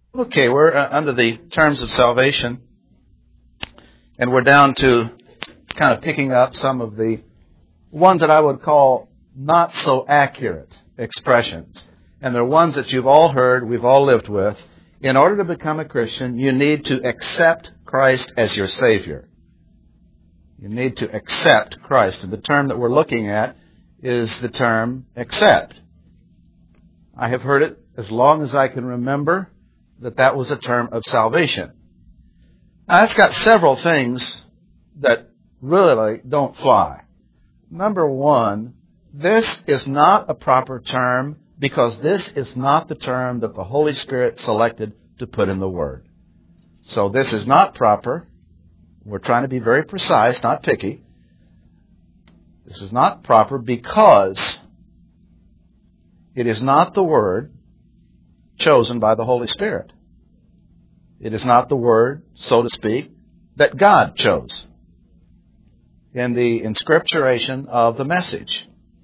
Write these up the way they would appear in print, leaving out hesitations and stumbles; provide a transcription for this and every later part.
Okay, we're under the terms of salvation, and we're down to kind of picking up some of the ones that I would call not so accurate expressions. And they're ones that you've all heard, we've all lived with. In order to become a Christian, you need to accept Christ as your Savior. You need to accept Christ. And the term that we're looking at is the term accept. I have heard it as long as I can remember that was a term of salvation. Now, that's got several things that really don't fly. Number one, this is not a proper term because this is not the term that the Holy Spirit selected to put in the Word. So this is not proper. We're trying to be very precise, not picky. This is not proper because it is not the Word chosen by the Holy Spirit. It is not the Word, so to speak, that God chose in the inscripturation of the message.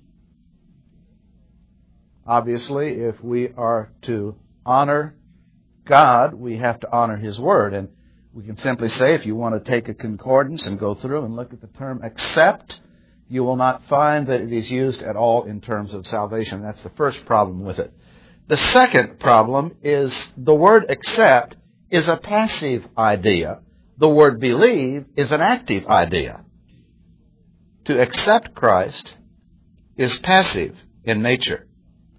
Obviously, if we are to honor God, we have to honor His Word. And we can simply say, if you want to take a concordance and go through and look at the term accept, you will not find that it is used at all in terms of salvation. That's the first problem with it. The second problem is the word accept is a passive idea. The word believe is an active idea. To accept Christ is passive in nature.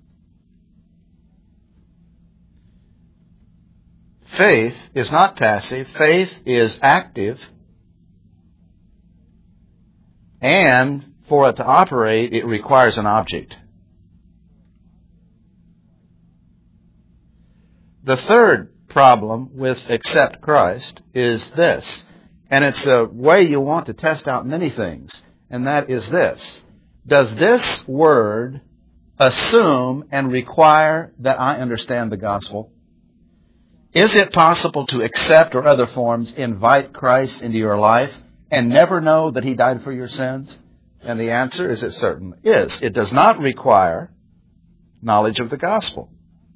Faith is not passive. Faith is active. And for it to operate, it requires an object. The third problem with accept Christ is this, and it's a way you want to test out many things, and that is this. Does this word assume and require that I understand the gospel? Is it possible to accept, or other forms, invite Christ into your life and never know that He died for your sins? And the answer is it certainly is. It does not require knowledge of the gospel.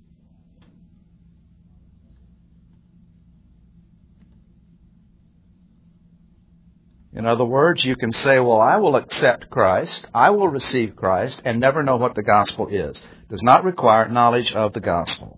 In other words, you can say, well, I will accept Christ, I will receive Christ, and never know what the gospel is. It does not require knowledge of the gospel.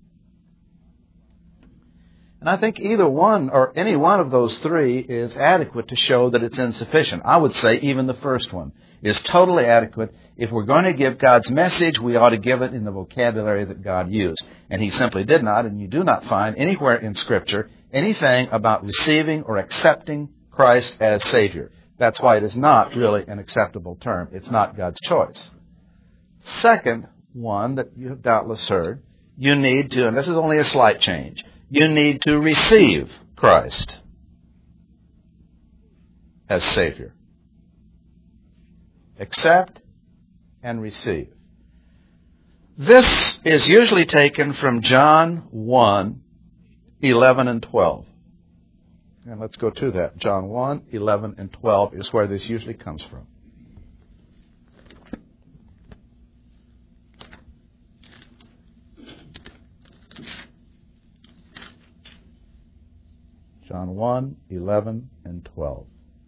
And I think either one or any one of those three is adequate to show that it's insufficient. I would say even the first one is totally adequate. If we're going to give God's message, we ought to give it in the vocabulary that God used. And He simply did not, and you do not find anywhere in Scripture anything about receiving or accepting Christ as Savior. That's why it is not really an acceptable term. It's not God's choice. Second one that you have doubtless heard, you need to, and this is only a slight change, you need to receive Christ as Savior. Accept and receive. This is usually taken from John 1:11 and 12. And let's go to that. John 1:11 and 12 is where this usually comes from. John 1:11 and 12.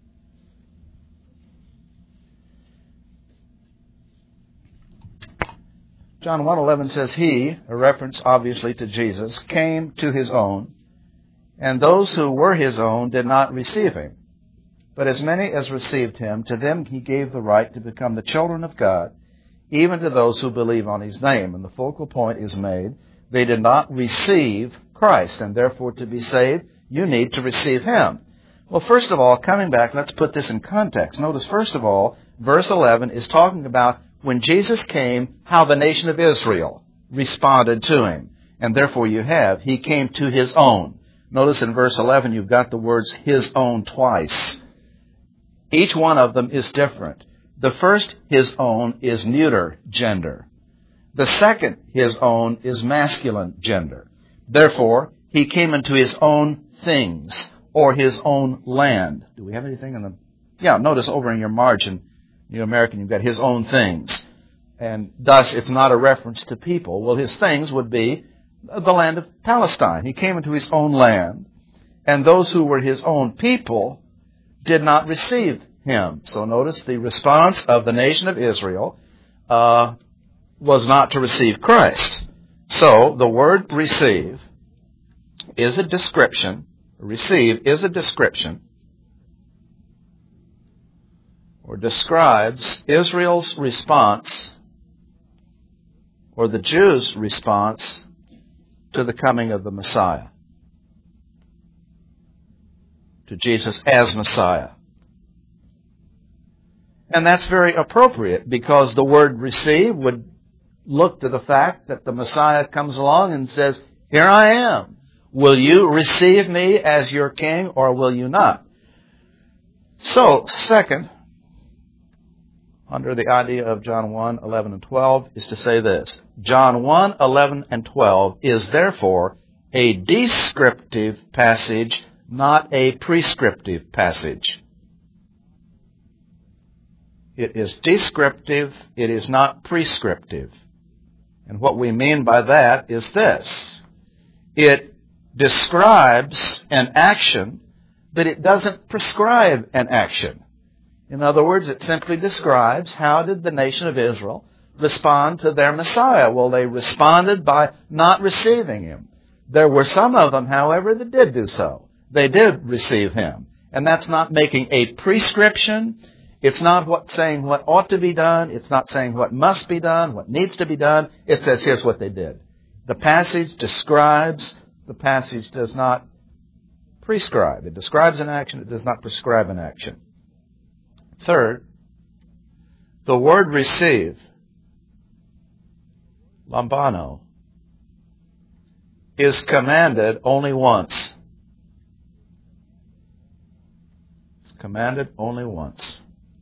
John 1:11 says, He, a reference obviously to Jesus, came to His own, and those who were His own did not receive Him. But as many as received Him, to them He gave the right to become the children of God, even to those who believe on His name. And the focal point is made, they did not receive Christ, and therefore to be saved, you need to receive Him. Well, first of all, coming back, let's put this in context. Notice, first of all, verse 11 is talking about when Jesus came, how the nation of Israel responded to Him. And therefore you have, He came to His own. Notice in verse 11 you've got the words His own twice. Each one of them is different. The first, His own, is neuter gender. The second, His own, is masculine gender. Therefore, He came into His own things, or His own land. Do we have anything in the... Yeah, notice over in your margin, New American, you've got His own things. And thus, it's not a reference to people. Well, His things would be the land of Palestine. He came into his own land, and those who were his own people did not receive him. So notice the response of the nation of Israel was not to receive Christ. So the word receive is a description. Receive is a description, or describes Israel's response, or the Jews' response to the coming of the Messiah, to Jesus as Messiah. And that's very appropriate, because the word receive would look to the fact that the Messiah comes along and says, "Here I am. Will you receive me as your king, or will you not?" So, second, under the idea of John 1, 11 and 12, is to say this. John 1, 11 and 12 is therefore a descriptive passage, not a prescriptive passage. It is descriptive, it is not prescriptive. And what we mean by that is this. It describes an action, but it doesn't prescribe an action. In other words, it simply describes how did the nation of Israel respond to their Messiah. Well, they responded by not receiving him. There were some of them, however, that did do so. They did receive him. And that's not making a prescription. It's not saying what ought to be done. It's not saying what must be done, what needs to be done. It says, here's what they did. The passage describes. The passage does not prescribe. It describes an action. It does not prescribe an action. Third, the word receive, lambano, is commanded only once. It's commanded only once.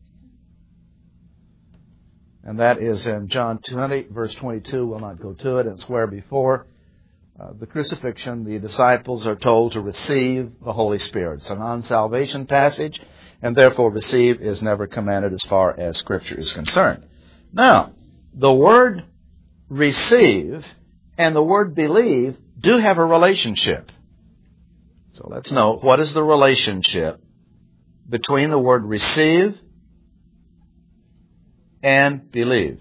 And that is in John 20, verse 22. We'll not go to it. It's where before the crucifixion, the disciples are told to receive the Holy Spirit. It's a non-salvation passage, and therefore receive is never commanded as far as Scripture is concerned. Now, the word receive and the word believe do have a relationship. So let's note, what is the relationship between the word receive and believe?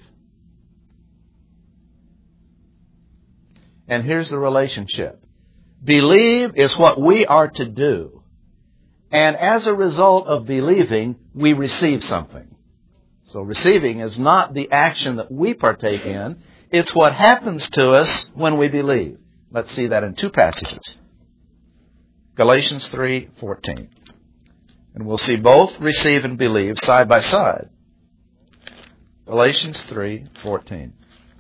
And here's the relationship. Believe is what we are to do. And as a result of believing, we receive something. So receiving is not the action that we partake in. It's what happens to us when we believe. Let's see that in two passages. Galatians 3:14. And we'll see both receive and believe side by side. Galatians 3:14.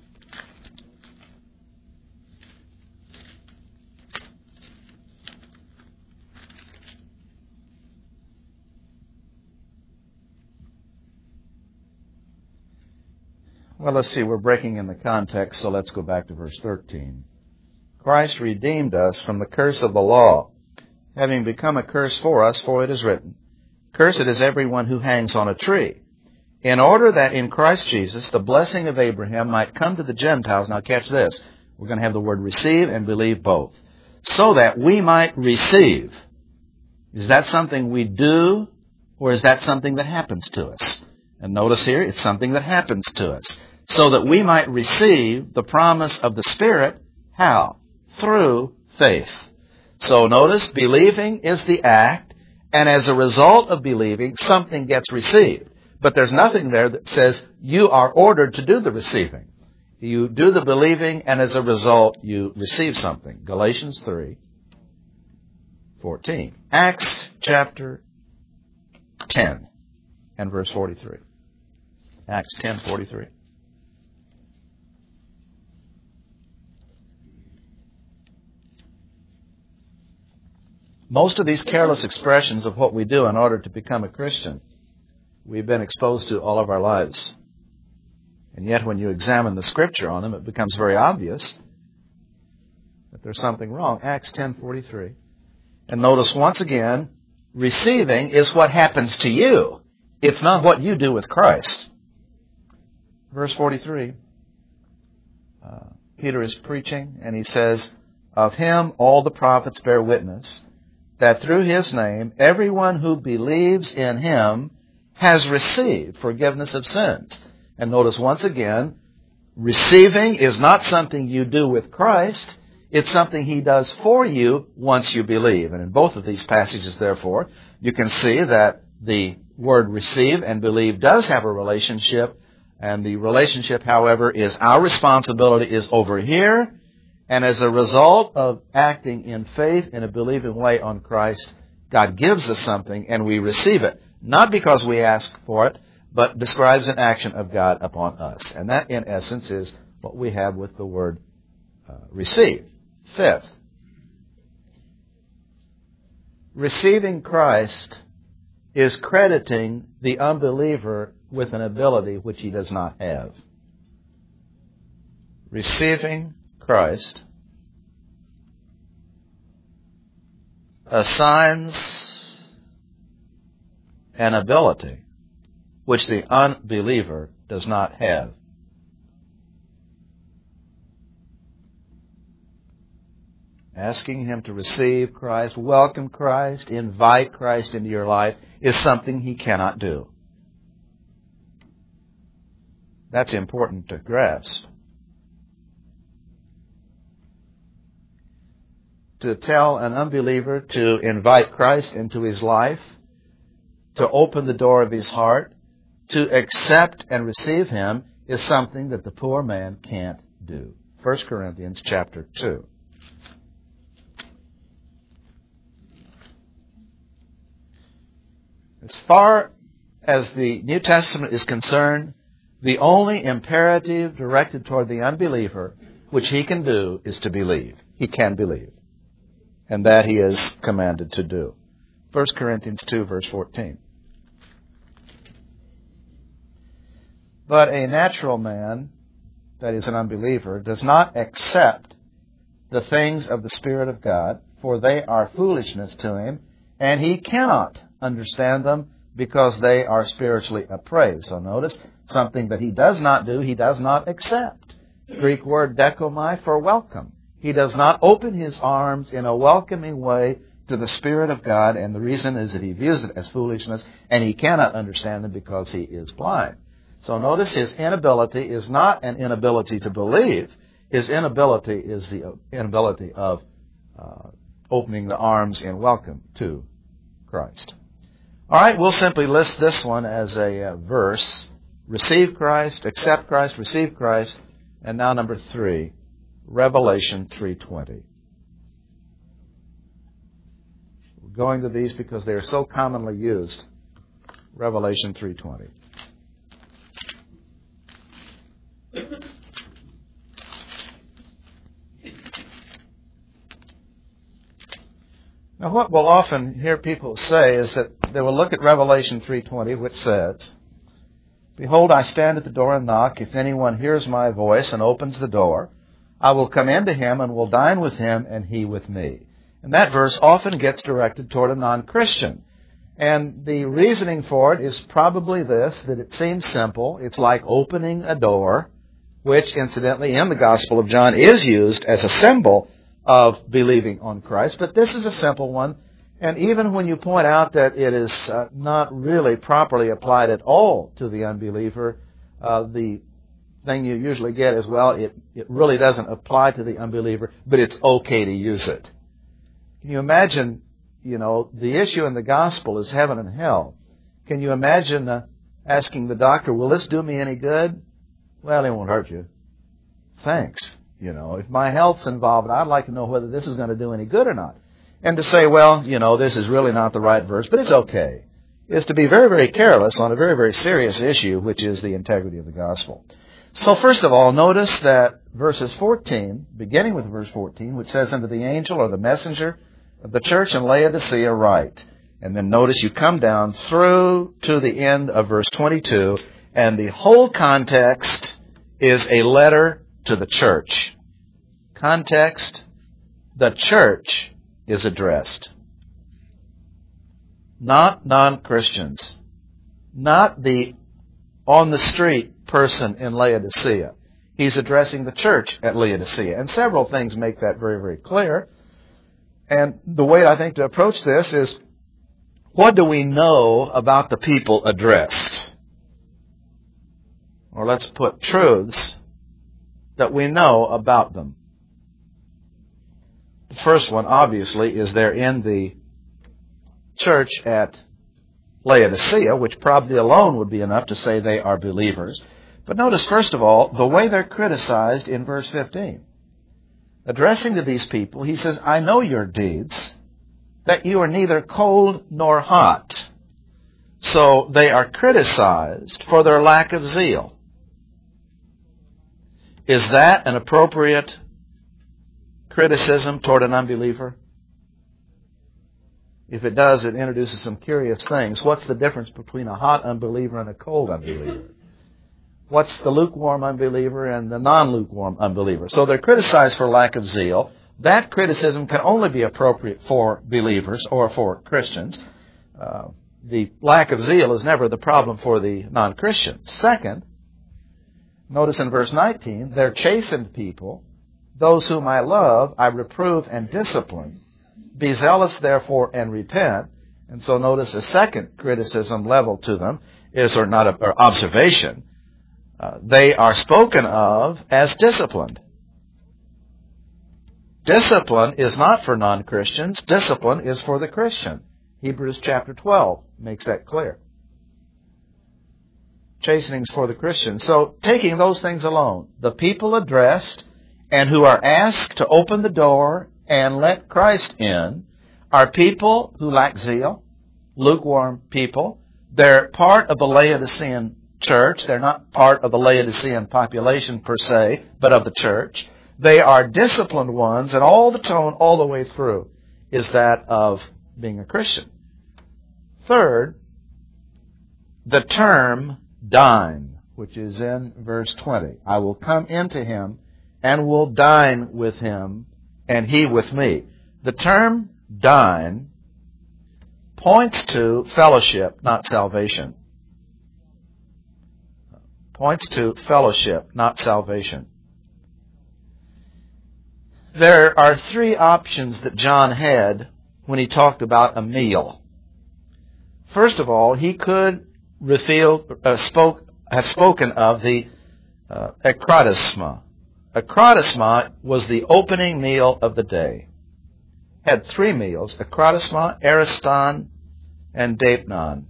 Well, let's see, we're breaking in the context, so let's go back to verse 13. Christ redeemed us from the curse of the law, having become a curse for us, for it is written, "Cursed is everyone who hangs on a tree," in order that in Christ Jesus the blessing of Abraham might come to the Gentiles. Now catch this. We're going to have the word receive and believe both. So that we might receive. Is that something we do, or is that something that happens to us? And notice here, it's something that happens to us. So that we might receive the promise of the Spirit. How? Through faith. So notice, believing is the act, and as a result of believing, something gets received. But there's nothing there that says you are ordered to do the receiving. You do the believing, and as a result, you receive something. Galatians 3:14. Acts chapter 10 and verse 43. Acts 10:43. Most of these careless expressions of what we do in order to become a Christian, we've been exposed to all of our lives. And yet when you examine the Scripture on them, it becomes very obvious that there's something wrong. Acts 10:43. And notice once again, receiving is what happens to you. It's not what you do with Christ. Verse 43. Peter is preaching, and he says, "Of him all the prophets bear witness, that through his name everyone who believes in him has received forgiveness of sins." And notice once again, receiving is not something you do with Christ. It's something he does for you once you believe. And in both of these passages, therefore, you can see that the word receive and believe does have a relationship. And the relationship, however, is our responsibility is over here. And as a result of acting in faith in a believing way on Christ, God gives us something and we receive it. Not because we ask for it, but describes an action of God upon us. And that, in essence, is what we have with the word receive. Fifth, receiving Christ is crediting the unbeliever with an ability which he does not have. Receiving Christ assigns an ability which the unbeliever does not have. Asking him to receive Christ, welcome Christ, invite Christ into your life is something he cannot do. That's important to grasp. To tell an unbeliever to invite Christ into his life, to open the door of his heart, to accept and receive him is something that the poor man can't do. 1 Corinthians chapter 2. As far as the New Testament is concerned, the only imperative directed toward the unbeliever which he can do is to believe. He can believe. And that he is commanded to do. 1 Corinthians 2, verse 14. But a natural man, that is an unbeliever, does not accept the things of the Spirit of God, for they are foolishness to him, and he cannot understand them because they are spiritually appraised. So notice, something that he does not do, he does not accept. Greek word dekomai for welcome. He does not open his arms in a welcoming way to the Spirit of God, and the reason is that he views it as foolishness, and he cannot understand them because he is blind. So notice his inability is not an inability to believe. His inability is the inability of opening the arms in welcome to Christ. All right, we'll simply list this one as a verse. Receive Christ, accept Christ, receive Christ. And now number 3, Revelation 3:20. We're going to these because they are so commonly used. Revelation 3:20. Now, what we'll often hear people say is that they will look at Revelation 3:20, which says, "Behold, I stand at the door and knock. If anyone hears my voice and opens the door, I will come into him and will dine with him and he with me." And that verse often gets directed toward a non-Christian. And the reasoning for it is probably this, that it seems simple. It's like opening a door, which, incidentally, in the Gospel of John is used as a symbol of believing on Christ. But this is a simple one. And even when you point out that it is not really properly applied at all to the unbeliever, the thing you usually get is, well, it really doesn't apply to the unbeliever, but it's okay to use it. Can you imagine, the issue in the gospel is heaven and hell. Can you imagine asking the doctor, will this do me any good? Well, it won't hurt you. Thanks. If my health's involved, I'd like to know whether this is going to do any good or not. And to say, well, this is really not the right verse, but it's okay, is to be very, very careless on a very, very serious issue, which is the integrity of the gospel. So first of all, notice that verses 14, beginning with verse 14, which says, "Unto the angel or the messenger of the church in Laodicea write." And then notice you come down through to the end of verse 22, and the whole context is a letter to the church. Context, the church is addressed. Not non-Christians. Not the on-the-street person in Laodicea. He's addressing the church at Laodicea. And several things make that very, very clear. And the way I think to approach this is, what do we know about the people addressed? Or let's put truths that we know about them. The first one, obviously, is they're in the church at Laodicea, which probably alone would be enough to say they are believers. But notice, first of all, the way they're criticized in verse 15. Addressing to these people, he says, I know your deeds, that you are neither cold nor hot. So they are criticized for their lack of zeal. Is that an appropriate criticism toward an unbeliever? If it does, it introduces some curious things. What's the difference between a hot unbeliever and a cold unbeliever? What's the lukewarm unbeliever and the non-lukewarm unbeliever? So they're criticized for lack of zeal. That criticism can only be appropriate for believers or for Christians. The lack of zeal is never the problem for the non-Christian. Second, notice in verse 19, they're chastened people. Those whom I love, I reprove and discipline. Be zealous, therefore, and repent. And so notice a second criticism leveled to them is, or observation. They are spoken of as disciplined. Discipline is not for non-Christians. Discipline is for the Christian. Hebrews chapter 12 makes that clear. Chastenings for the Christian. So, taking those things alone, the people addressed and who are asked to open the door and let Christ in are people who lack zeal, lukewarm people. They're part of the Laodicean church. They're not part of the Laodicean population per se, but of the church. They are disciplined ones, and all the tone all the way through is that of being a Christian. Third, the term dine, which is in verse 20. I will come into him and will dine with him and he with me. The term dine points to fellowship, not salvation. Points to fellowship, not salvation. There are three options that John had when he talked about a meal. First of all, he could have spoken of the ekrotisma. Ekrotisma was the opening meal of the day. Had three meals: ekrotisma, ariston, and deipnon.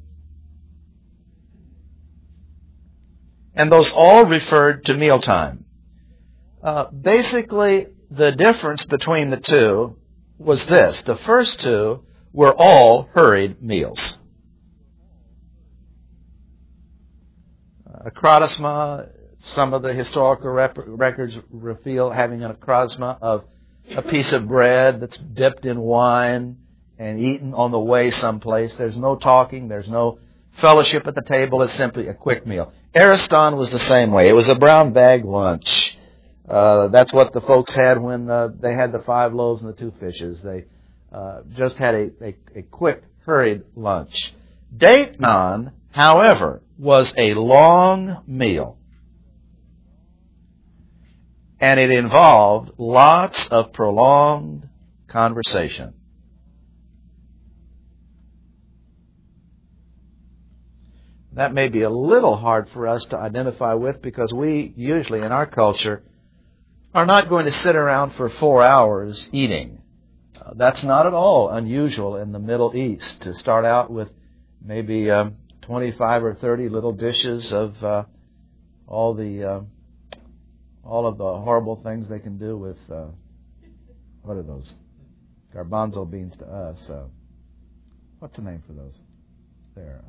And those all referred to mealtime. Basically, the difference between the two was this. The first two were all hurried meals. Ekrotisma, some of the historical records reveal having an ekrotisma of a piece of bread that's dipped in wine and eaten on the way someplace. There's no talking, there's no fellowship at the table. It's simply a quick meal. Ariston was the same way. It was a brown bag lunch. That's what the folks had when they had the 5 loaves and the 2 fishes. They just had a quick, hurried lunch. Deipnon, however, was a long meal. And it involved lots of prolonged conversation. That may be a little hard for us to identify with because we usually in our culture are not going to sit around for 4 hours eating. That's not at all unusual in the Middle East to start out with maybe 25 or 30 little dishes of all of the horrible things they can do with, what are those? Garbanzo beans to us. What's the name for those? There.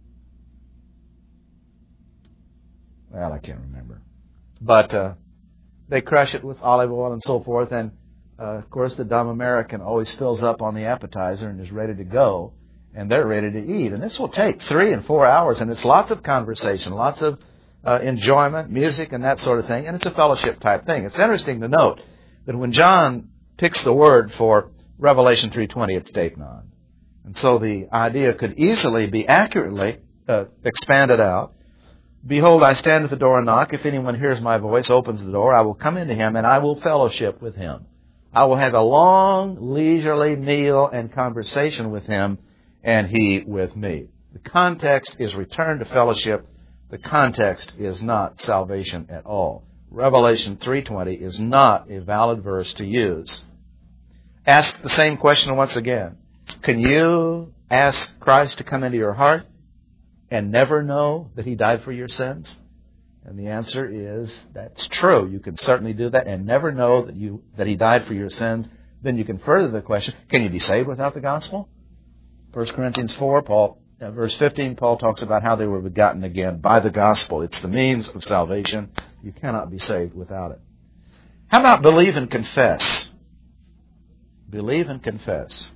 Well, I can't remember. But they crush it with olive oil and so forth. And, of course, the dumb American always fills up on the appetizer and is ready to go. And they're ready to eat. And this will take 3 and 4 hours. And it's lots of conversation, lots of enjoyment, music, and that sort of thing. And it's a fellowship type thing. It's interesting to note that when John picks the word for Revelation 3:20, it's deipnon. And so the idea could easily be accurately expanded out Behold, I stand at the door and knock. If anyone hears my voice, opens the door, I will come into him, and I will fellowship with him. I will have a long, leisurely meal and conversation with him, and he with me. The context is return to fellowship. The context is not salvation at all. Revelation 3:20 is not a valid verse to use. Ask the same question once again. Can you ask Christ to come into your heart and never know that He died for your sins? And the answer is, that's true. You can certainly do that and never know that He died for your sins. Then you can further the question, can you be saved without the gospel? 1 Corinthians 4, verse 15, Paul talks about how they were begotten again by the gospel. It's the means of salvation. You cannot be saved without it. How about believe and confess? Believe and confess.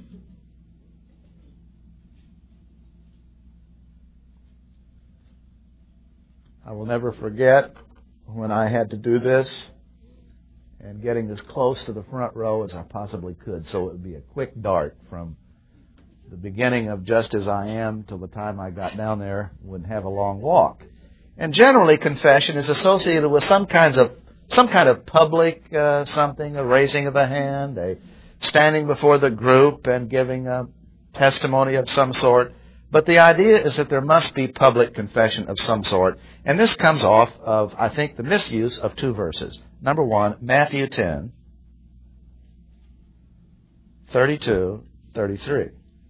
I will never forget when I had to do this and getting as close to the front row as I possibly could, so it would be a quick dart from the beginning of Just As I Am till the time I got down there. Wouldn't have a long walk. And generally, confession is associated with some kind of public something, a raising of a hand, a standing before the group and giving a testimony of some sort. But the idea is that there must be public confession of some sort. And this comes off of, I think, the misuse of two verses. Number one, Matthew 10, 32, 33.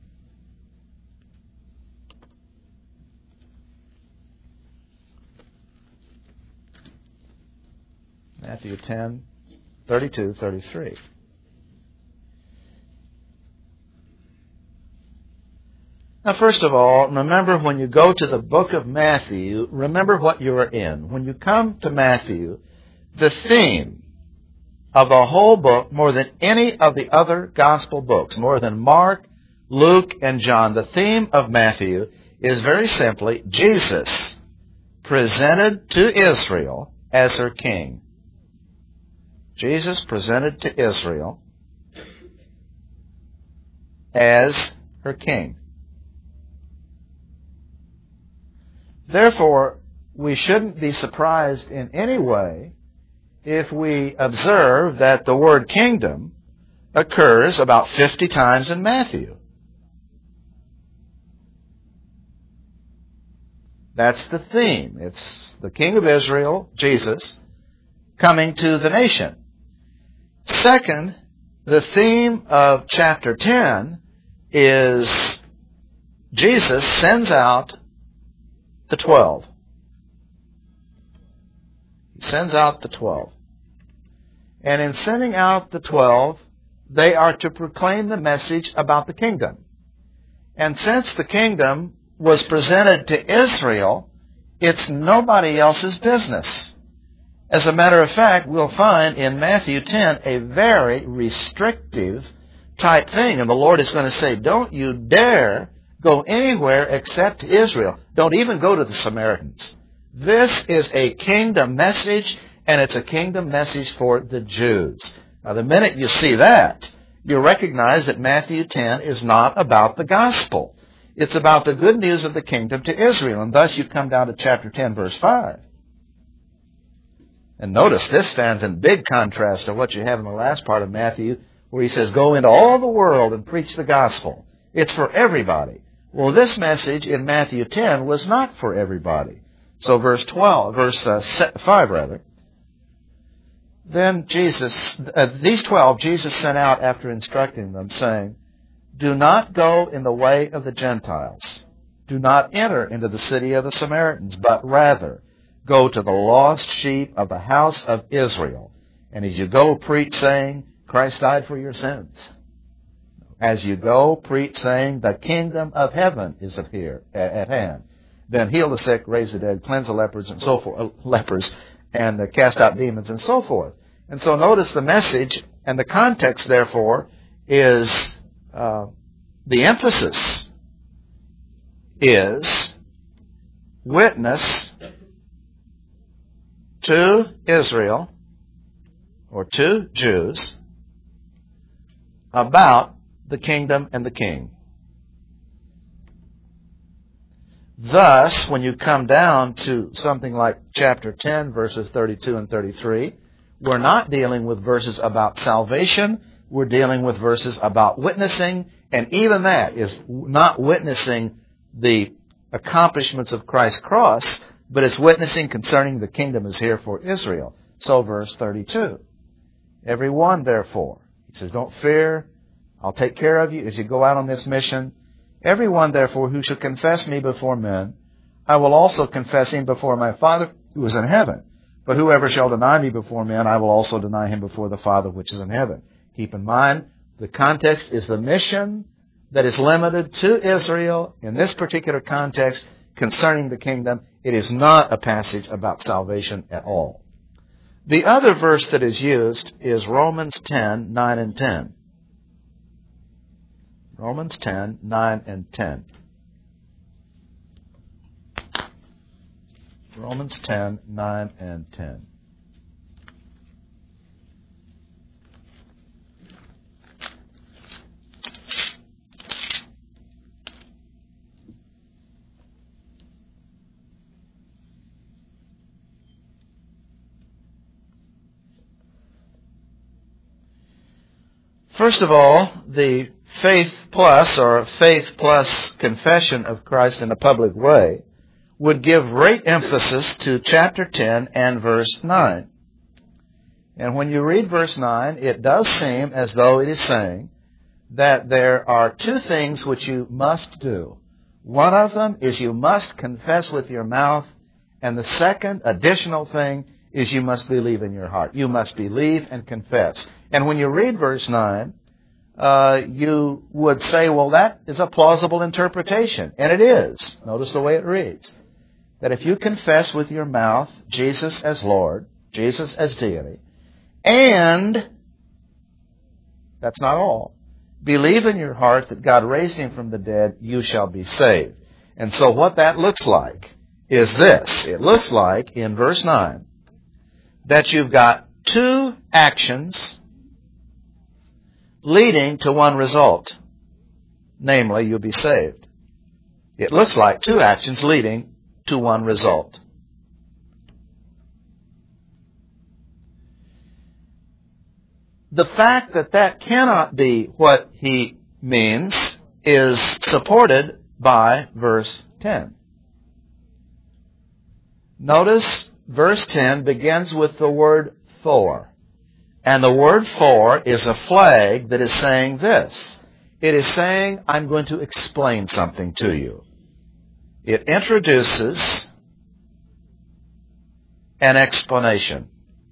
Matthew 10, 32, 33. Now, first of all, remember when you go to the book of Matthew, remember what you are in. When you come to Matthew, the theme of the whole book, more than any of the other gospel books, more than Mark, Luke, and John, the theme of Matthew is very simply Jesus presented to Israel as her king. Jesus presented to Israel as her king. Therefore, we shouldn't be surprised in any way if we observe that the word kingdom occurs about 50 times in Matthew. That's the theme. It's the King of Israel, Jesus, coming to the nation. Second, the theme of chapter 10 is Jesus sends out the 12. He sends out the 12. And in sending out the 12, they are to proclaim the message about the kingdom. And since the kingdom was presented to Israel, it's nobody else's business. As a matter of fact, we'll find in Matthew 10 a very restrictive type thing. And the Lord is going to say, don't you dare go anywhere except to Israel. Don't even go to the Samaritans. This is a kingdom message, and it's a kingdom message for the Jews. Now, the minute you see that, you recognize that Matthew 10 is not about the gospel. It's about the good news of the kingdom to Israel. And thus you come down to chapter 10, verse 5. And notice this stands in big contrast to what you have in the last part of Matthew, where he says, go into all the world and preach the gospel. It's for everybody. Well, this message in Matthew 10 was not for everybody. So verse 5, Then these 12 Jesus sent out after instructing them, saying, do not go in the way of the Gentiles. Do not enter into the city of the Samaritans, but rather go to the lost sheep of the house of Israel. And as you go, preach, saying, Christ died for your sins. As you go, preach, saying, the kingdom of heaven is at hand. Then heal the sick, raise the dead, cleanse the lepers, and so forth, and cast out demons, and so forth. And so notice the message, and the context, therefore, is the emphasis is witness to Israel, or to Jews, about the kingdom and the king. Thus, when you come down to something like chapter 10, verses 32 and 33, we're not dealing with verses about salvation. We're dealing with verses about witnessing, and even that is not witnessing the accomplishments of Christ's cross, but it's witnessing concerning the kingdom is here for Israel. So verse 32, every one therefore, he says, don't fear, I'll take care of you as you go out on this mission. Every one therefore who shall confess me before men, I will also confess him before my Father who is in heaven. But whoever shall deny me before men, I will also deny him before the Father which is in heaven. Keep in mind, the context is the mission that is limited to Israel in this particular context concerning the kingdom. It is not a passage about salvation at all. The other verse that is used is Romans 10, 9 and 10. Romans 10, 9 and 10. Romans 10, 9 and 10. First of all, the faith plus or faith plus confession of Christ in a public way would give great emphasis to chapter 10 and verse 9. And when you read verse 9, it does seem as though it is saying that there are two things which you must do. One of them is you must confess with your mouth, and the second additional thing is you must believe in your heart. You must believe and confess. And when you read verse 9, you would say, well, that is a plausible interpretation. And it is. Notice the way it reads. That if you confess with your mouth Jesus as Lord, Jesus as deity, and, that's not all, believe in your heart that God raised him from the dead, you shall be saved. And so what that looks like is this. It looks like, in verse 9, that you've got two actions leading to one result. Namely, you'll be saved. It looks like two actions leading to one result. The fact that that cannot be what he means is supported by verse 10. Notice verse 10 begins with the word for. And the word for is a flag that is saying this. It is saying, I'm going to explain something to you. It introduces an explanation.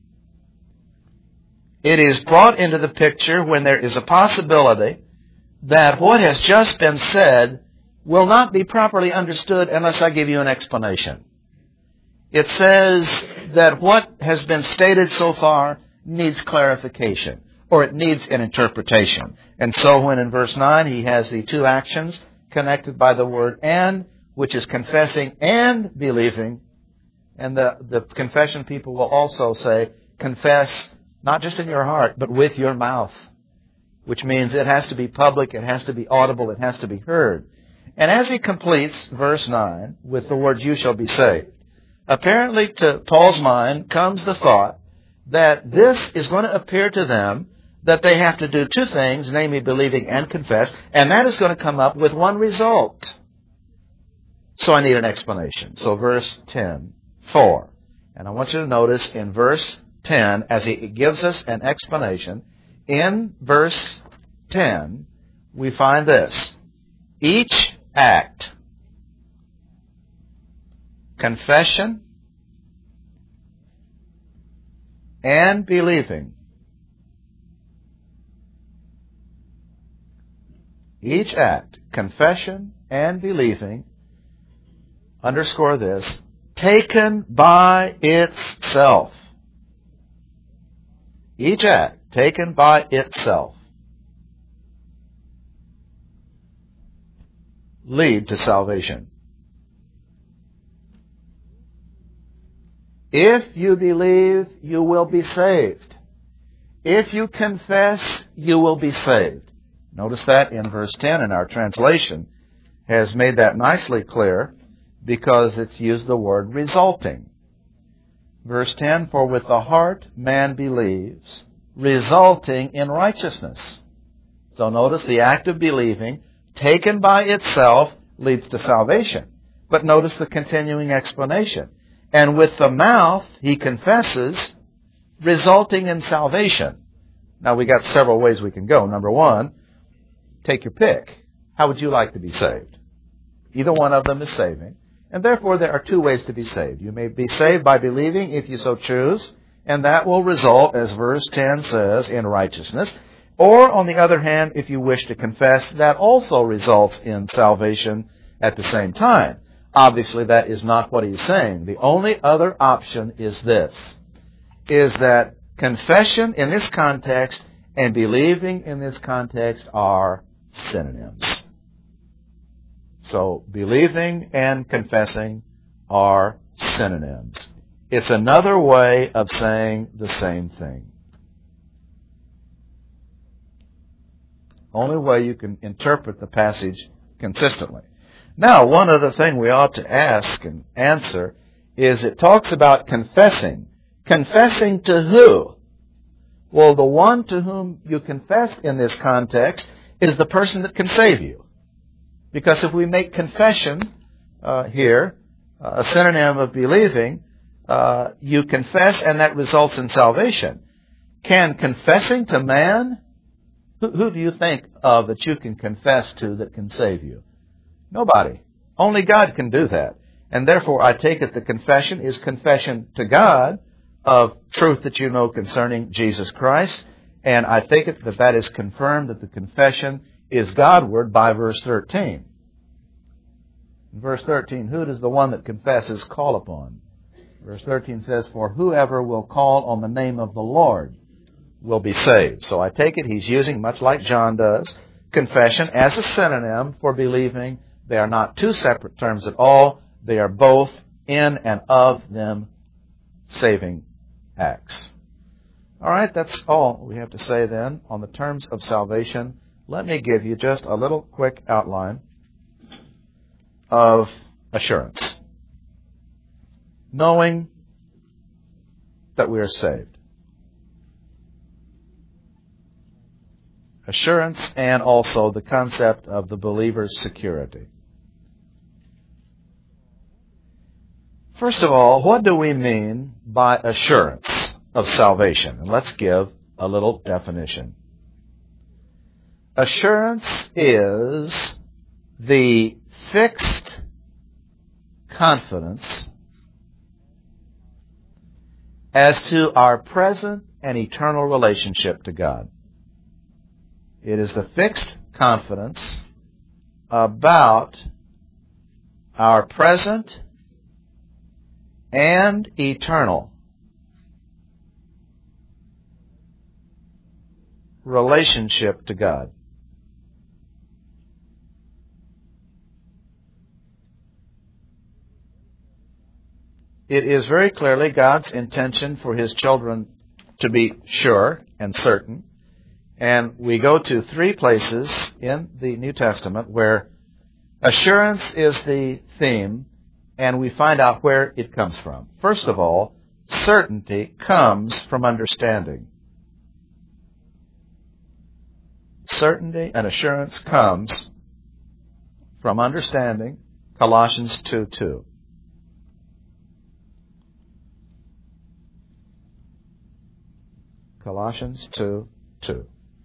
It is brought into the picture when there is a possibility that what has just been said will not be properly understood unless I give you an explanation. It says that what has been stated so far needs clarification, or it needs an interpretation. And so when in verse 9 he has the two actions connected by the word and, which is confessing and believing, and the confession people will also say, confess not just in your heart, but with your mouth, which means it has to be public, it has to be audible, it has to be heard. And as he completes verse 9 with the words, you shall be saved, apparently to Paul's mind comes the thought that this is going to appear to them that they have to do two things, namely believing and confess, and that is going to come up with one result. So I need an explanation. So verse 10, for. And I want you to notice in verse 10, as he gives us an explanation, in verse 10, we find this. Each act, confession, and believing, each act, confession and believing, underscore this, taken by itself. Each act taken by itself lead to salvation. If you believe, you will be saved. If you confess, you will be saved. Notice that in verse 10, and our translation has made that nicely clear. because it's used the word resulting. Verse 10, for with the heart man believes, resulting in righteousness. So notice the act of believing, taken by itself, leads to salvation. But notice the continuing explanation. And with the mouth he confesses, resulting in salvation. Now we got several ways we can go. Number one, take your pick. How would you like to be saved? Either one of them is saving. And therefore there are two ways to be saved. You may be saved by believing if you so choose, and that will result, as verse 10 says, in righteousness. Or, on the other hand, if you wish to confess, that also results in salvation at the same time. Obviously, that is not what he's saying. The only other option is this, is that confession in this context and believing in this context are synonyms. So, believing and confessing are synonyms. It's another way of saying the same thing. Only way you can interpret the passage consistently. Now, one other thing we ought to ask and answer is it talks about confessing. Confessing to who? Well, the one to whom you confess in this context is the person that can save you. Because if we make confession here, a synonym of believing, you confess and that results in salvation. Can confessing to man, who do you think of that you can confess to that can save you? Nobody. Only God can do that. And therefore, I take it the confession is confession to God of truth that you know concerning Jesus Christ. And I take it that that is confirmed that the confession is Godward by verse 13. In verse 13, who does the one that confesses call upon? Verse 13 says, for whoever will call on the name of the Lord will be saved. So I take it he's using, much like John does, confession as a synonym for believing. They are not two separate terms at all. They are both in and of them saving acts. All right, that's all we have to say then on the terms of salvation. Let me give you just a little quick outline of assurance. Knowing that we are saved. Assurance and also the concept of the believer's security. First of all, what do we mean by assurance of salvation? And let's give a little definition. Assurance is the fixed confidence as to our present and eternal relationship to God. It is the fixed confidence about our present and eternal relationship to God. It is very clearly God's intention for His children to be sure and certain. And we go to 3 places in the New Testament where assurance is the theme, and we find out where it comes from. First of all, certainty comes from understanding. Certainty and assurance comes from understanding. Colossians 2:2. Colossians 2:2.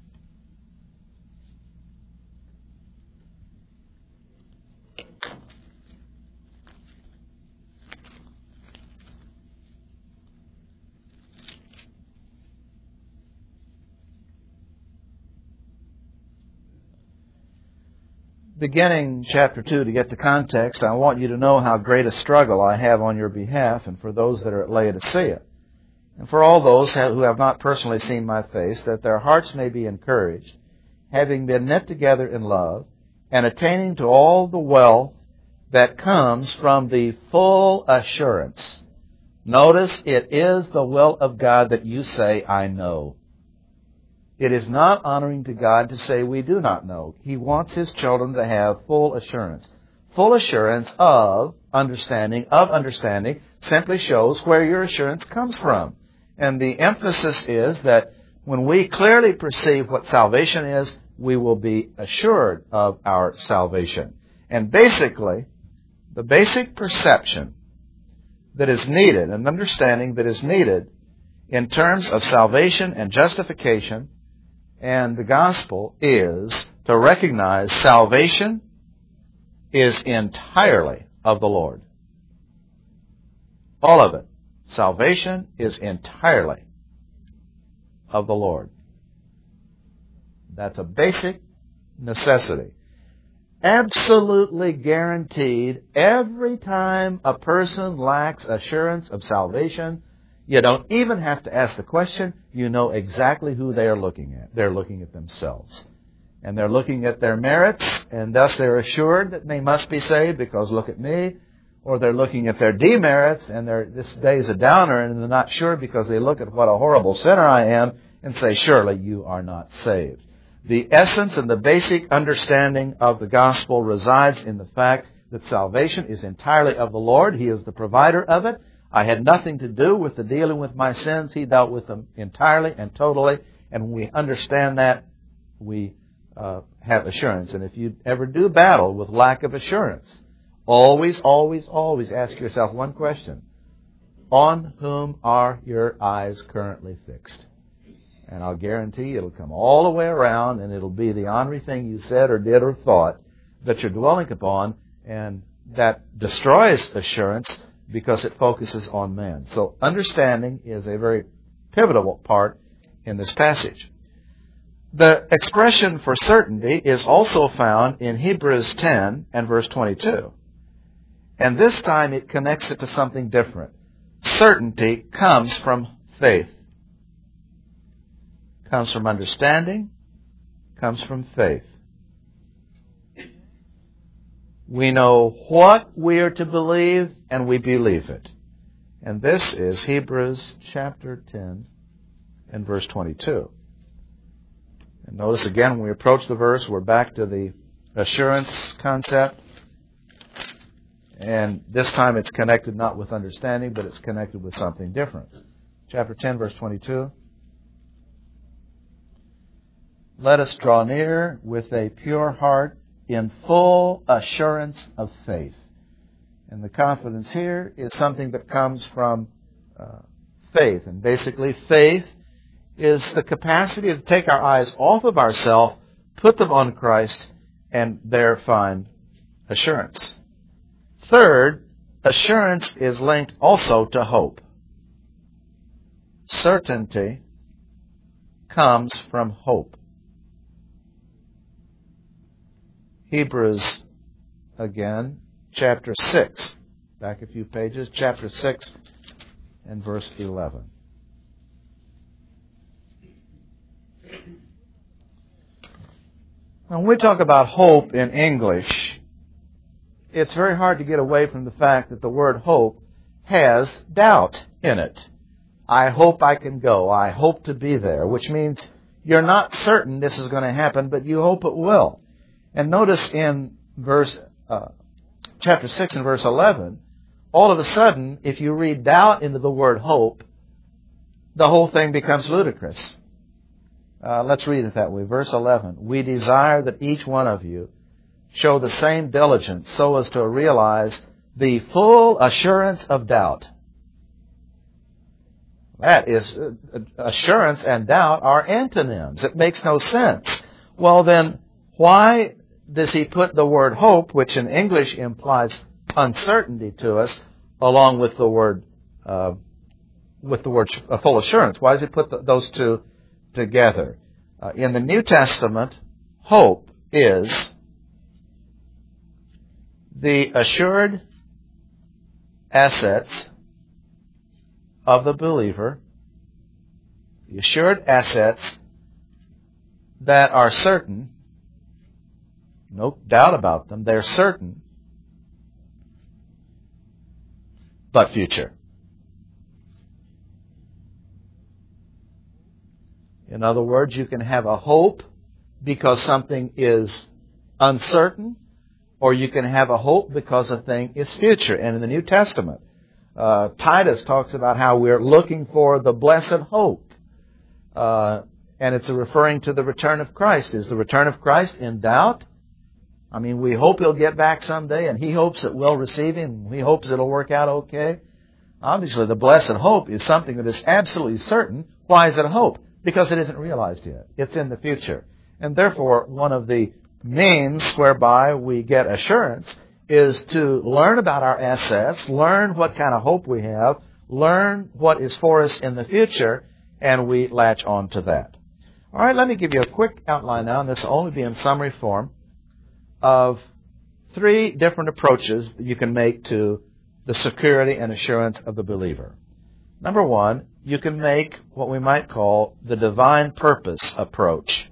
Beginning chapter 2, to get the context, I want you to know how great a struggle I have on your behalf and for those that are at Laodicea. And for all those who have not personally seen my face, that their hearts may be encouraged, having been knit together in love, and attaining to all the wealth that comes from the full assurance. Notice, it is the will of God that you say, I know. It is not honoring to God to say we do not know. He wants His children to have full assurance. full assurance of understanding simply shows where your assurance comes from. And the emphasis is that when we clearly perceive what salvation is, we will be assured of our salvation. And basically, the basic perception that is needed, an understanding that is needed in terms of salvation and justification and the gospel is to recognize salvation is entirely of the Lord. All of it. Salvation is entirely of the Lord. That's a basic necessity. Absolutely guaranteed every time a person lacks assurance of salvation, you don't even have to ask the question. You know exactly who they are looking at. They're looking at themselves. And they're looking at their merits, and thus they're assured that they must be saved because look at me. Or they're looking at their demerits, and this day's a downer, and they're not sure because they look at what a horrible sinner I am and say, surely you are not saved. The essence and the basic understanding of the gospel resides in the fact that salvation is entirely of the Lord. He is the provider of it. I had nothing to do with the dealing with my sins. He dealt with them entirely and totally. And when we understand that, we have assurance. And if you ever do battle with lack of assurance, always, always, always ask yourself one question. On whom are your eyes currently fixed? And I'll guarantee you it'll come all the way around, and it'll be the ornery thing you said or did or thought that you're dwelling upon, and that destroys assurance because it focuses on man. So understanding is a very pivotal part in this passage. The expression for certainty is also found in Hebrews 10 and verse 22. And this time it connects it to something different. Certainty comes from faith. Comes from understanding, comes from faith. We know what we are to believe, and we believe it. And this is Hebrews chapter 10 and verse 22. And notice again, when we approach the verse, we're back to the assurance concept. And this time it's connected not with understanding, but it's connected with something different. Chapter 10, verse 22. Let us draw near with a pure heart in full assurance of faith. And the confidence here is something that comes from faith. And basically, faith is the capacity to take our eyes off of ourselves, put them on Christ, and there find assurance. Third, assurance is linked also to hope. Certainty comes from hope. Hebrews, again, chapter 6. Back a few pages, chapter 6 and verse 11. When we talk about hope in English, it's very hard to get away from the fact that the word hope has doubt in it. I hope I can go. I hope to be there, which means you're not certain this is going to happen, but you hope it will. And notice in chapter 6 and verse 11, all of a sudden, if you read doubt into the word hope, the whole thing becomes ludicrous. Let's read it that way. Verse 11, we desire that each one of you show the same diligence so as to realize the full assurance of doubt. That is, assurance and doubt are antonyms. It makes no sense. Well then, why does he put the word hope, which in English implies uncertainty to us, along with the word full assurance? Why does he put those two together? In the New Testament, hope is the assured assets of the believer, the assured assets that are certain, no doubt about them, they're certain, but future. In other words, you can have a hope because something is uncertain, or you can have a hope because a thing is future. And in the New Testament, Titus talks about how we're looking for the blessed hope. And it's referring to the return of Christ. Is the return of Christ in doubt? I mean, we hope He'll get back someday, and He hopes that we'll receive Him. He hopes it'll work out okay. Obviously, the blessed hope is something that is absolutely certain. Why is it a hope? Because it isn't realized yet. It's in the future. And therefore, one of the means whereby we get assurance is to learn about our assets, learn what kind of hope we have, learn what is for us in the future, and we latch on to that. All right, let me give you a quick outline now, and this will only be in summary form, of 3 different approaches that you can make to the security and assurance of the believer. Number 1, you can make what we might call the divine purpose approach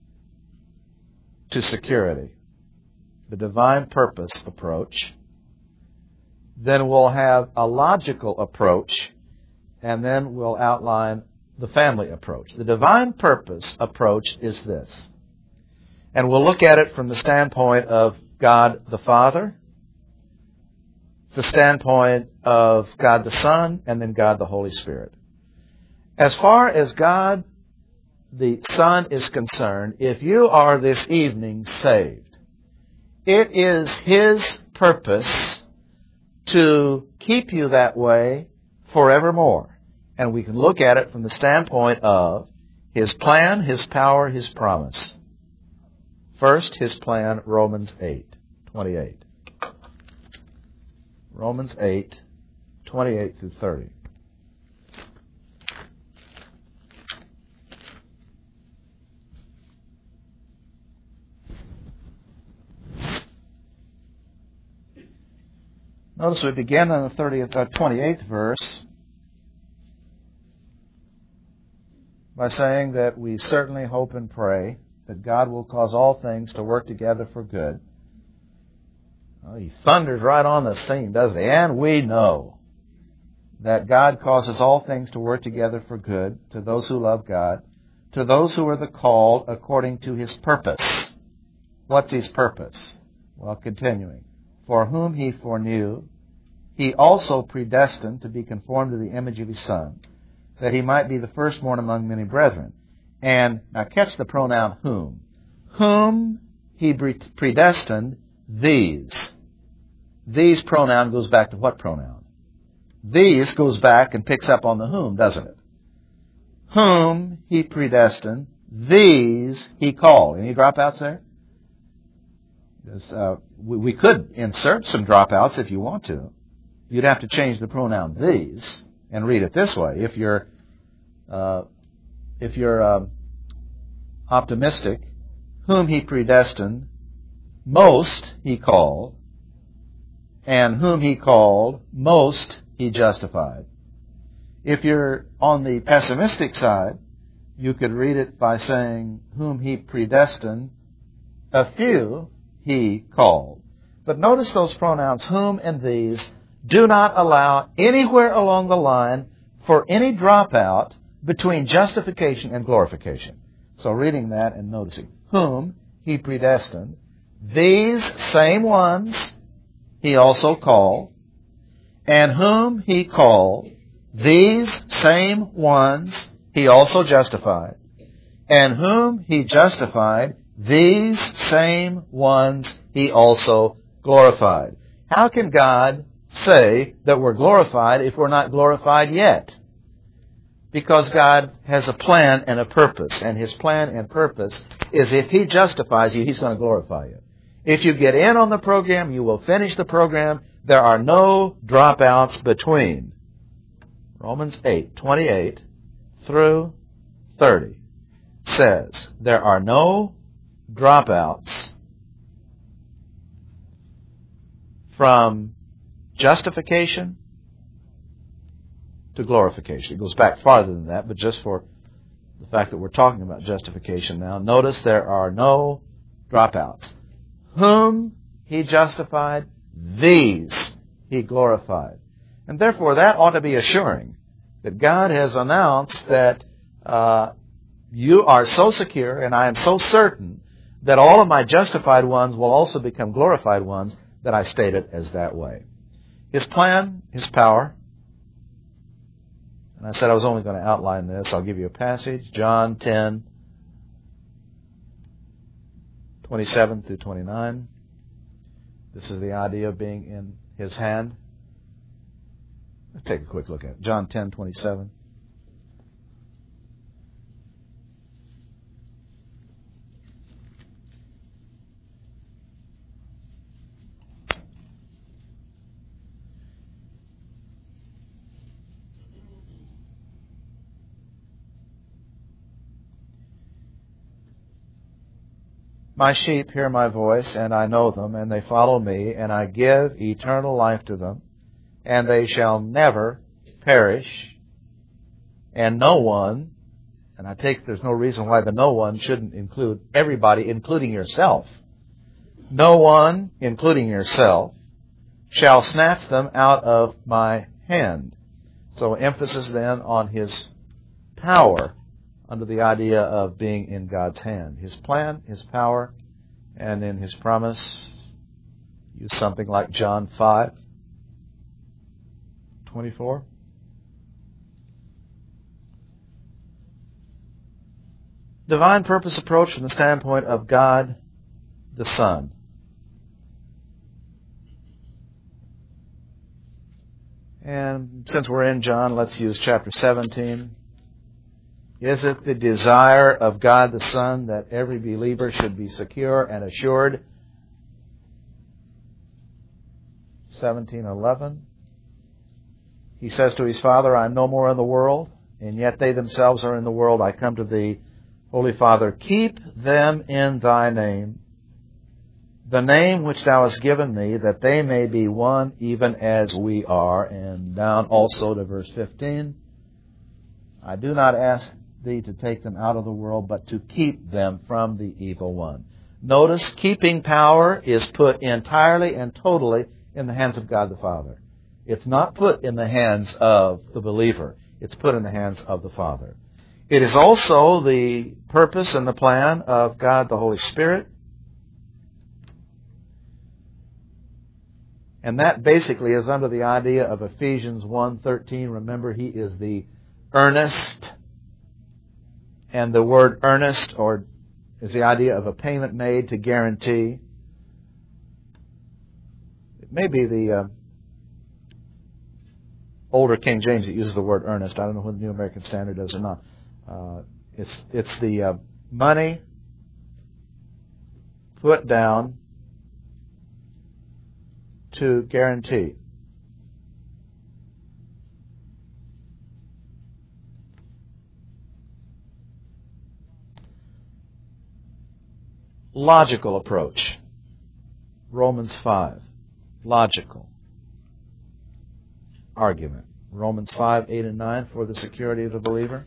to security. The divine purpose approach. Then we'll have a logical approach, and then we'll outline the family approach. The divine purpose approach is this. And we'll look at it from the standpoint of God the Father, the standpoint of God the Son, and then God the Holy Spirit. As far as God the Son is concerned, if you are this evening saved, it is His purpose to keep you that way forevermore. And we can look at it from the standpoint of His plan, His power, His promise. First, His plan, Romans 8:28. Romans 8:28 through 30. Notice we begin in the 28th verse by saying that we certainly hope and pray that God will cause all things to work together for good. Well, he thunders right on the scene, doesn't he? And we know that God causes all things to work together for good to those who love God, to those who are the called according to His purpose. What's His purpose? Well, continuing. For whom He foreknew, He also predestined to be conformed to the image of His Son, that He might be the firstborn among many brethren. And now catch the pronoun whom. Whom He predestined, these. These pronoun goes back to what pronoun? These goes back and picks up on the whom, doesn't it? Whom He predestined, these He called. Any dropouts there? We could insert some dropouts if you want to. You'd have to change the pronoun these and read it this way. If you're optimistic, whom He predestined, most He called, and whom He called, most He justified. If you're on the pessimistic side, you could read it by saying, whom He predestined, a few He called. But notice those pronouns, whom and these, do not allow anywhere along the line for any dropout between justification and glorification. So reading that and noticing, whom He predestined, these same ones He also called, and whom He called, these same ones He also justified, and whom He justified, these same ones He also glorified. How can God say that we're glorified if we're not glorified yet? Because God has a plan and a purpose, and His plan and purpose is if He justifies you, He's going to glorify you. If you get in on the program, you will finish the program. There are no dropouts between. Romans 8:28 through 30 says there are no dropouts from justification to glorification. It goes back farther than that, but just for the fact that we're talking about justification now, notice there are no dropouts. Whom He justified, these He glorified. And therefore, that ought to be assuring that God has announced that you are so secure, and I am so certain, that all of my justified ones will also become glorified ones, that I state it as that way. His plan, His power. And I said I was only going to outline this. I'll give you a passage. John 10, 27 through 29. This is the idea of being in His hand. Let's take a quick look at it. John 10, 27. My sheep hear my voice, and I know them, and they follow me, and I give eternal life to them, and they shall never perish, and no one, and I take there's no reason why the no one shouldn't include everybody, including yourself. No one, including yourself, shall snatch them out of my hand. So emphasis then on His power, under the idea of being in God's hand. His plan, His power, and in His promise, use something like John 5, 24. Divine purpose approach from the standpoint of God the Son. And since we're in John, let's use chapter 17. Is it the desire of God the Son that every believer should be secure and assured? 17:11. He says to His Father, I am no more in the world, and yet they themselves are in the world. I come to Thee, Holy Father, keep them in Thy name, the name which Thou hast given me, that they may be one even as we are. And down also to verse 15. I do not ask Thee to take them out of the world, but to keep them from the evil one. Notice, keeping power is put entirely and totally in the hands of God the Father. It's not put in the hands of the believer. It's put in the hands of the Father. It is also the purpose and the plan of God the Holy Spirit. And that basically is under the idea of Ephesians 1:13. Remember, He is the earnest. And the word earnest is the idea of a payment made to guarantee. It may be the older King James that uses the word earnest. I don't know whether the New American Standard does or not. It's the money put down to guarantee. Logical approach. Romans 5. Logical argument. Romans 5, 8, and 9 for the security of the believer.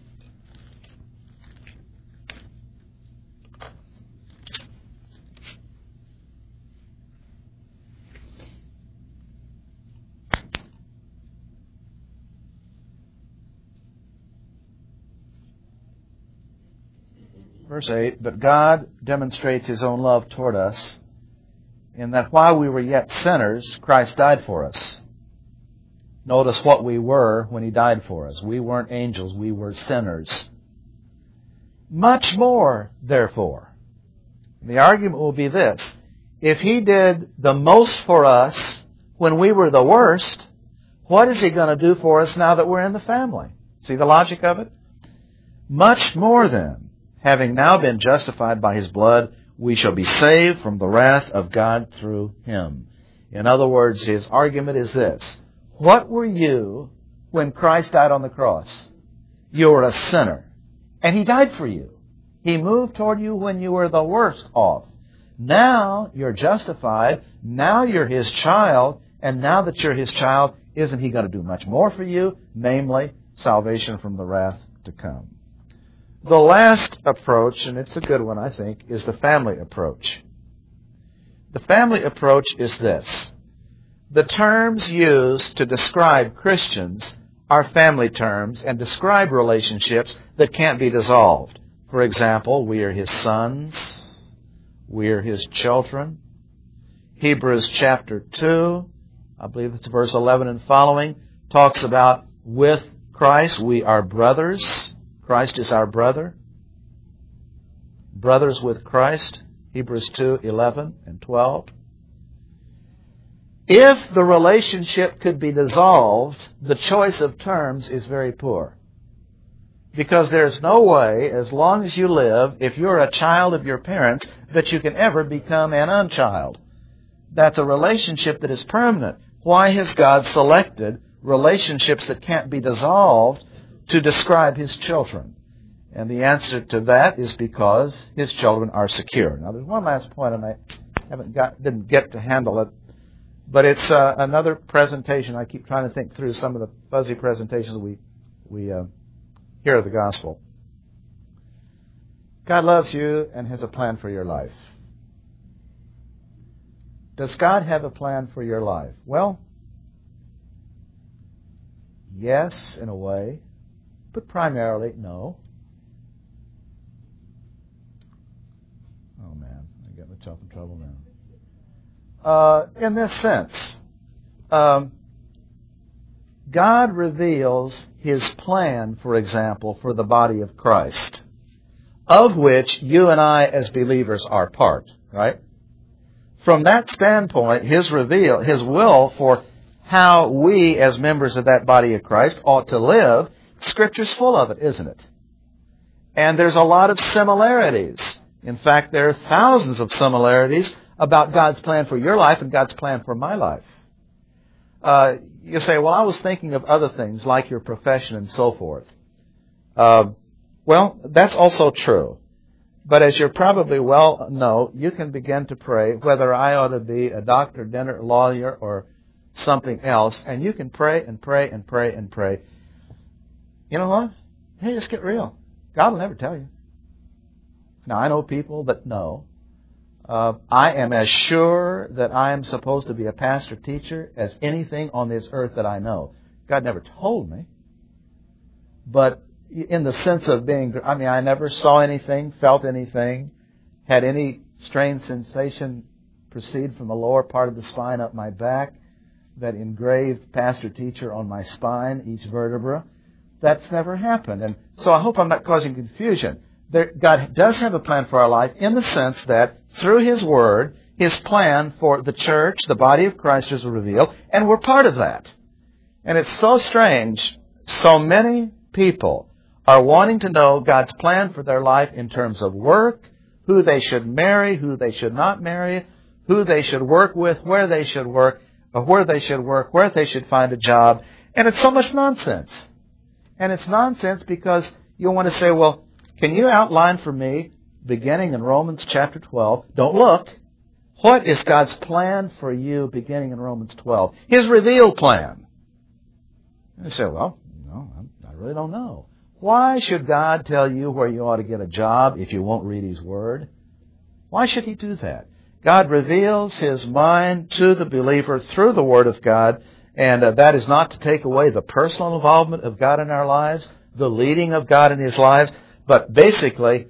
Verse 8, but God demonstrates His own love toward us in that while we were yet sinners, Christ died for us. Notice what we were when He died for us. We weren't angels, we were sinners. Much more, therefore. The argument will be this. If He did the most for us when we were the worst, what is He going to do for us now that we're in the family? See the logic of it? Much more then, having now been justified by His blood, we shall be saved from the wrath of God through Him. In other words, his argument is this. What were you when Christ died on the cross? You were a sinner. And He died for you. He moved toward you when you were the worst off. Now you're justified. Now you're His child. And now that you're His child, isn't He going to do much more for you? Namely, salvation from the wrath to come. The last approach, and it's a good one, I think, is the family approach. The family approach is this. The terms used to describe Christians are family terms and describe relationships that can't be dissolved. For example, we are His sons, We're His children. Hebrews chapter 2, I believe it's verse 11 and following, talks about with Christ we are brothers. Christ is our brother. Brothers with Christ. Hebrews 2, 11 and 12. If the relationship could be dissolved, the choice of terms is very poor. Because there's no way, as long as you live, if you're a child of your parents, that you can ever become an unchild. That's a relationship that is permanent. Why has God selected relationships that can't be dissolved to describe His children? And the answer to that is because His children are secure. Now, there's one last point, and I didn't get to handle it, but it's another presentation. I keep trying to think through some of the fuzzy presentations we hear of the gospel. God loves you and has a plan for your life. Does God have a plan for your life? Well, yes, in a way, but primarily, no. Oh, man, I got myself in trouble now. In this sense, God reveals His plan, for example, for the body of Christ, of which you and I as believers are part, right? From that standpoint, His will for how we as members of that body of Christ ought to live, Scripture's full of it, isn't it? And there's a lot of similarities. In fact, there are thousands of similarities about God's plan for your life and God's plan for my life. You say, well, I was thinking of other things like your profession and so forth. Well, that's also true. But as you probably well know, you can begin to pray whether I ought to be a doctor, dentist, lawyer, or something else, and you can pray and pray and pray and pray. You know what? Hey, let's get real. God will never tell you. Now, I know people that know. I am as sure that I am supposed to be a pastor teacher as anything on this earth that I know. God never told me. But in the sense of being, I never saw anything, felt anything, had any strange sensation proceed from the lower part of the spine up my back that engraved pastor teacher on my spine, each vertebra. That's never happened. And so I hope I'm not causing confusion. God does have a plan for our life in the sense that through His Word, His plan for the church, the body of Christ is revealed, and we're part of that. And it's so strange. So many people are wanting to know God's plan for their life in terms of work, who they should marry, who they should not marry, who they should work with, where they should work, or where they should work, where they should find a job. And it's so much nonsense. And it's nonsense because you want to say, well, can you outline for me, beginning in Romans chapter 12, don't look, what is God's plan for you beginning in Romans 12? His revealed plan. And you say, well, no, I really don't know. Why should God tell you where you ought to get a job if you won't read His Word? Why should He do that? God reveals His mind to the believer through the Word of God, and that is not to take away the personal involvement of God in our lives, the leading of God in His lives, but basically,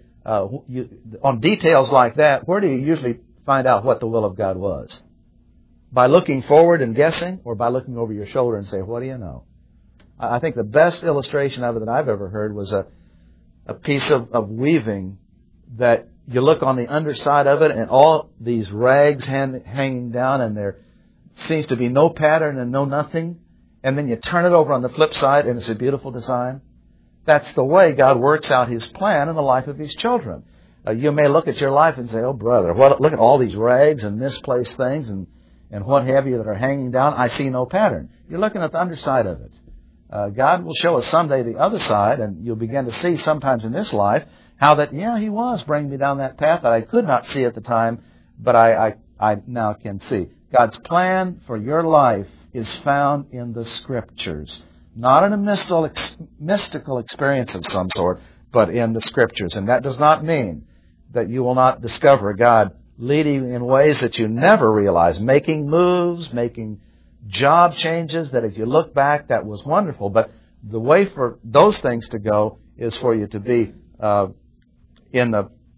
on details like that, where do you usually find out what the will of God was? By looking forward and guessing, or by looking over your shoulder and say, what do you know? I think the best illustration of it that I've ever heard was a piece of weaving that you look on the underside of it and all these rags hanging down and there seems to be no pattern and no nothing. And then you turn it over on the flip side and it's a beautiful design. That's the way God works out His plan in the life of His children. You may look at your life and say, oh, brother, look at all these rags and misplaced things and what have you that are hanging down. I see no pattern. You're looking at the underside of it. God will show us someday the other side, and you'll begin to see sometimes in this life how that, He was bringing me down that path that I could not see at the time, but I now can see. God's plan for your life is found in the Scriptures. Not in a mystical experience of some sort, but in the Scriptures. And that does not mean that you will not discover God leading in ways that you never realized, making moves, making job changes that if you look back, that was wonderful. But the way for those things to go is for you to be in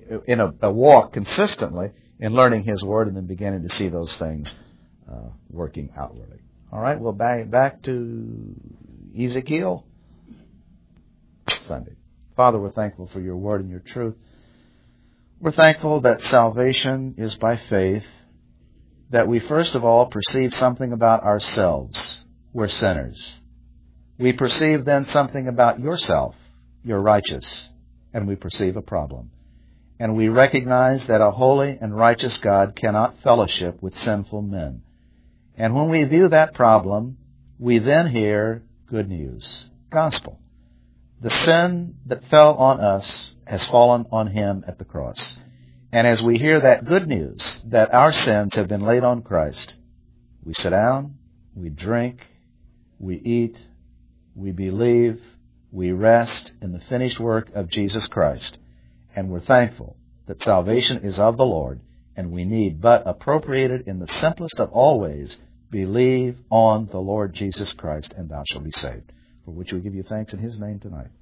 in a walk consistently in learning His Word and then beginning to see those things working outwardly. All right, well, back to Ezekiel Sunday. Father, we're thankful for your Word and your truth. We're thankful that salvation is by faith, that we first of all perceive something about ourselves. We're sinners. We perceive then something about yourself. You're righteous. And we perceive a problem. And we recognize that a holy and righteous God cannot fellowship with sinful men. And when we view that problem, we then hear good news, gospel. The sin that fell on us has fallen on Him at the cross. And as we hear that good news, that our sins have been laid on Christ, we sit down, we drink, we eat, we believe, we rest in the finished work of Jesus Christ. And we're thankful that salvation is of the Lord, and we need but appropriate it in the simplest of all ways. Believe on the Lord Jesus Christ, and thou shalt be saved. For which we give you thanks in His name tonight.